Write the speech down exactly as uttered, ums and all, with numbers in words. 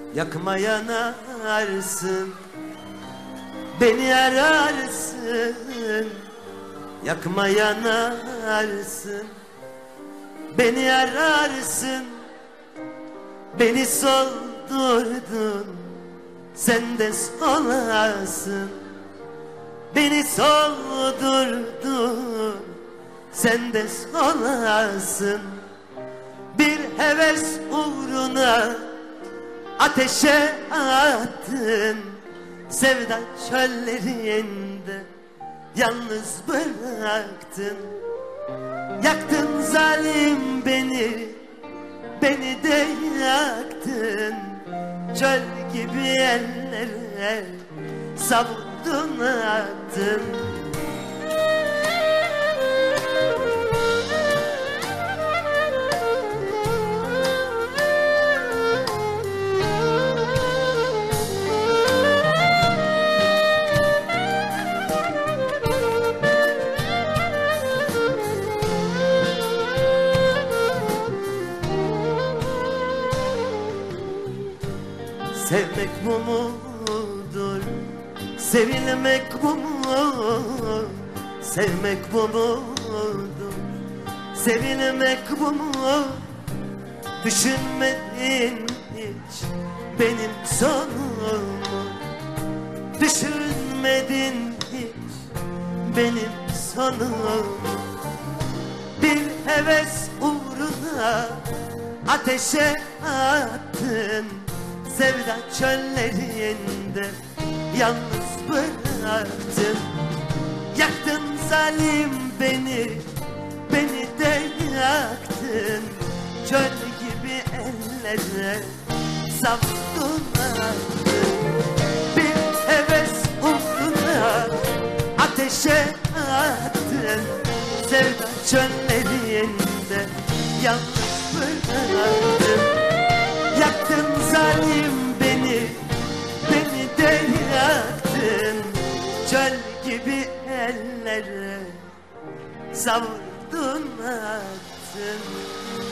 yakma yanarsın, beni ararsın. Yakma yanarsın, beni ararsın. Beni soldurdun, sen de solasın. Beni soldurdun, sen de solasın. Bir heves uğruna ateşe attın, sevda çöllerinde yalnız bıraktın. Yaktın zalim beni, beni de yaktın. Çöl gibi ellere savurdun attın. Sevmek bu mudur? Sevilmek bu mu? Sevmek bu mudur? Sevilmek bu mu? Düşünmedin hiç benim sonumu. Düşünmedin hiç benim sonumu. Bir heves uğruna ateşe attın, sevda çöllerinde yalnız bıraktın. Yaktın zalim beni, beni de yaktın. Çöl gibi ellere savurdun attın. Bir heves uğruna ateşe attın, sevda çöllerinde yalnız bıraktın. Yaktın zalim beni, beni de yaktın. Çöl gibi ellere savurdun attın.